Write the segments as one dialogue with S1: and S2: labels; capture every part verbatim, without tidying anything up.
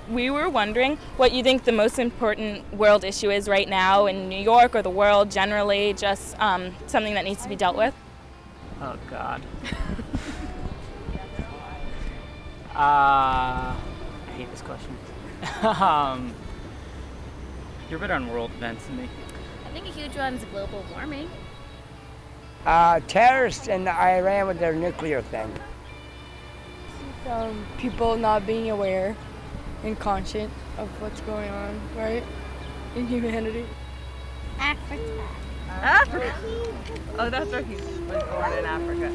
S1: we were wondering what you think the most important world issue is right now in New York or the world generally, just um, something that needs to be dealt with.
S2: Oh, God. uh, I hate this question. um, you're better on world events than me.
S3: I think a huge one is global warming.
S4: Uh, terrorists in Iran with their nuclear thing.
S5: Um, people not being aware and conscious of what's going on, right, in humanity.
S3: Africa.
S1: Africa? Oh, that's right. He was born in Africa.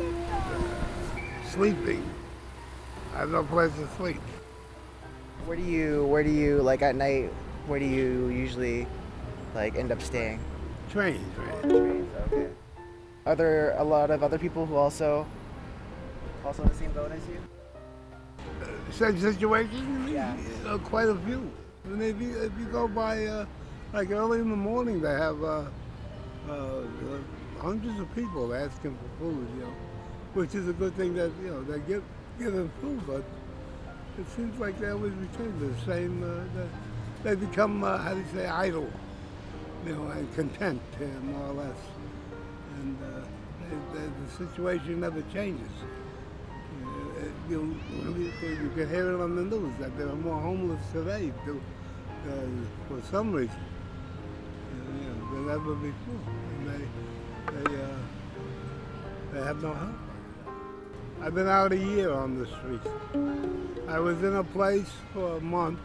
S6: Sleeping. I have no place to sleep.
S7: Where do you, where do you, like at night, where do you usually, like, end up staying?
S6: Trains, right?
S7: Trains, okay. Are there a lot of other people who also, also in the same boat as you?
S6: Uh, same situation?
S7: Yeah.
S6: Uh, quite a few. And if you, if you go by, uh, like early in the morning, they have uh, uh, uh, hundreds of people asking for food, you know, which is a good thing that, you know, they give, give them food, but it seems like they always return to the same, uh, they, they become, uh, how do you say, idle, you know, and content, uh, more or less. And uh, they, they, the situation never changes. Uh, you, you, you can hear it on the news that there are more homeless today do, uh, for some reason. Uh, you know, than ever before. And they, they, uh, they have no help. I've been out a year on the streets. I was in a place for a month.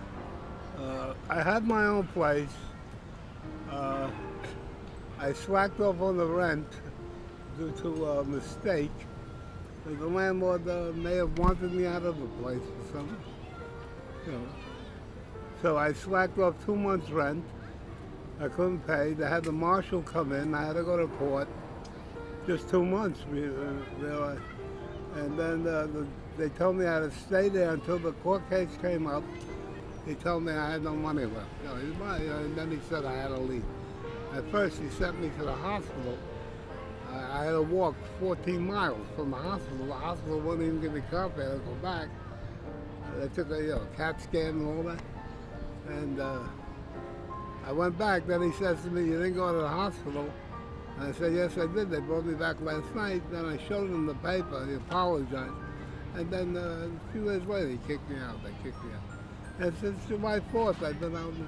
S6: Uh, I had my own place. Uh, I slacked off on the rent due to a mistake. The landlord uh, may have wanted me out of the place or something. You know. So I slacked off two months' rent. I couldn't pay. They had the marshal come in. I had to go to court. Just two months, really. And then uh, the, they told me I had to stay there until the court case came up. He told me I had no money left. You know, he, and then he said I had to leave. At first, he sent me to the hospital. I, I had to walk fourteen miles from the hospital. The hospital wouldn't even give me coffee. I had to go back. They took a you know, CAT scan and all that. And uh, I went back. Then he says to me, "You didn't go to the hospital?" And I said, "Yes, I did. They brought me back last night." Then I showed him the paper. He apologized. And then uh, a few days later, he kicked me out. They kicked me out. And since July fourth, I've been out.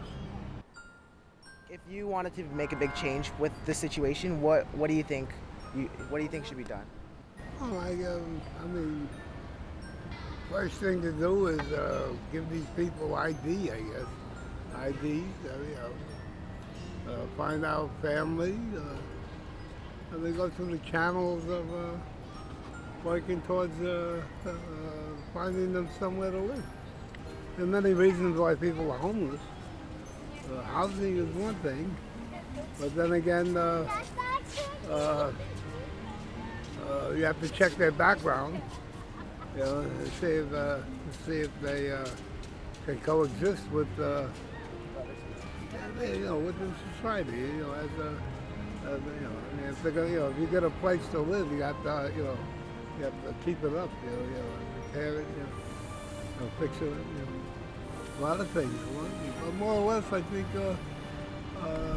S7: If you wanted to make a big change with the situation, what what do you think? You, what do you think should be done?
S6: Oh, I, um, I mean, first thing to do is uh, give these people I D, I guess. I Ds, uh, you know, uh, find out family, uh, and they go through the channels of uh, working towards uh, uh, finding them somewhere to live. There are many reasons why people are homeless. Uh, housing is one thing, but then again, uh, uh, uh, you have to check their background, you know, to see if, uh, to see if they uh, can coexist with, uh, you know, with the society. You know, as a, as a you know, I mean, if they're gonna, you know, if you get a place to live, you have to, uh, you know, you have to keep it up, you know, you know, repair it, you know, you know, fix it, you know. A lot of things. But more or less, I think uh, uh, uh,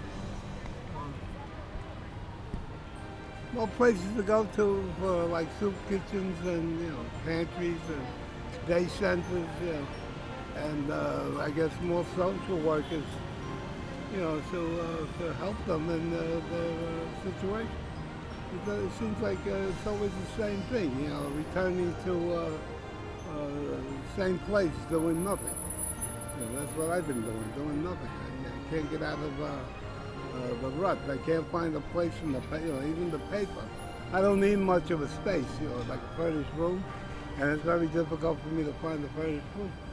S6: more places to go to for like soup kitchens and you know pantries and day centers, you know, and uh, I guess more social workers, you know, to uh, to help them in uh, their uh, situation. It, it seems like uh, it's always the same thing, you know, returning to uh, uh, the same place, doing nothing. Yeah, that's what I've been doing, doing nothing. I, I can't get out of uh, uh, the rut. I can't find a place in the, you know, even the paper. I don't need much of a space, you know, like a furnished room, and it's very difficult for me to find a furnished room.